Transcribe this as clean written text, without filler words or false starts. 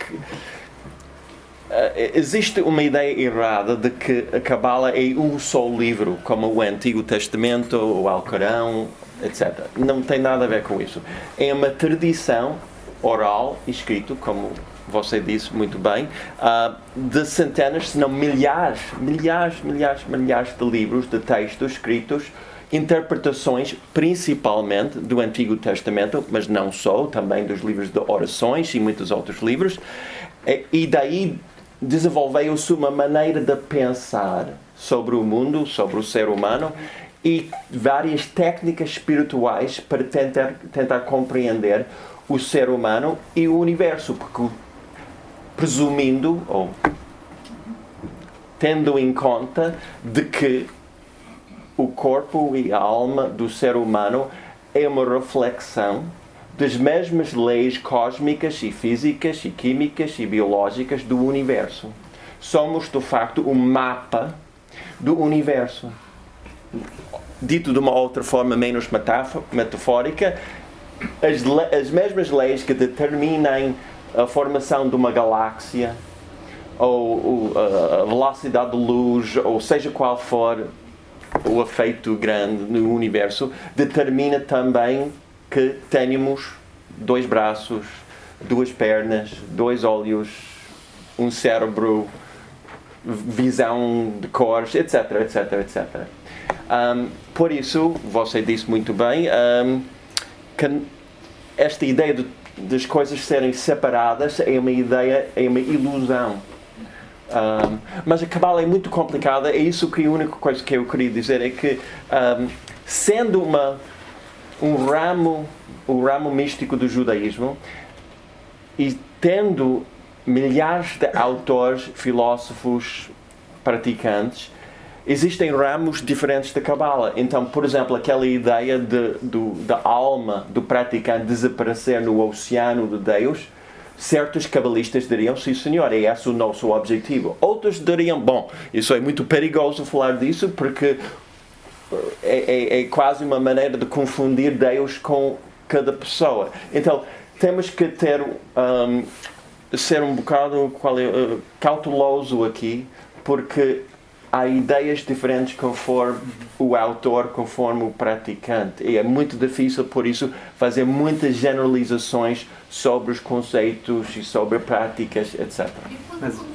que existe uma ideia errada de que a Cabala é um só livro, como o Antigo Testamento, o Alcorão, etc. Não tem nada a ver com isso. É uma tradição oral, escrito, como você disse muito bem, de centenas, se não milhares de livros, de textos escritos, interpretações principalmente do Antigo Testamento, mas não só, também dos livros de orações e muitos outros livros, e daí desenvolveu-se uma maneira de pensar sobre o mundo, sobre o ser humano, e várias técnicas espirituais para tentar compreender o ser humano e o universo, porque presumindo ou tendo em conta de que o corpo e a alma do ser humano é uma reflexão das mesmas leis cósmicas e físicas e químicas e biológicas do universo. Somos, de facto, um mapa do universo. Dito de uma outra forma menos metafórica, as mesmas leis que determinam a formação de uma galáxia, ou a velocidade de luz, ou seja qual for o efeito grande no universo, determina também que tenhamos 2 braços, 2 pernas, 2 olhos, um cérebro, visão de cores, etc. Por isso, você disse muito bem, que esta ideia das coisas serem separadas é uma ideia, é uma ilusão. Mas a Cabala é muito complicada. É isso que a única coisa que eu queria dizer é que, sendo o ramo místico do judaísmo, e tendo milhares de autores, filósofos, praticantes, existem ramos diferentes da Cabala. Então, por exemplo, aquela ideia da alma do praticante desaparecer no oceano de Deus, certos cabalistas diriam, sim senhor, é esse o nosso objetivo. Outros diriam, bom, isso é muito perigoso falar disso, porque é quase uma maneira de confundir Deus com cada pessoa. Então, temos que ser um bocado cauteloso aqui, porque há ideias diferentes conforme o autor, conforme o praticante. E é muito difícil, por isso, fazer muitas generalizações sobre os conceitos e sobre práticas, etc.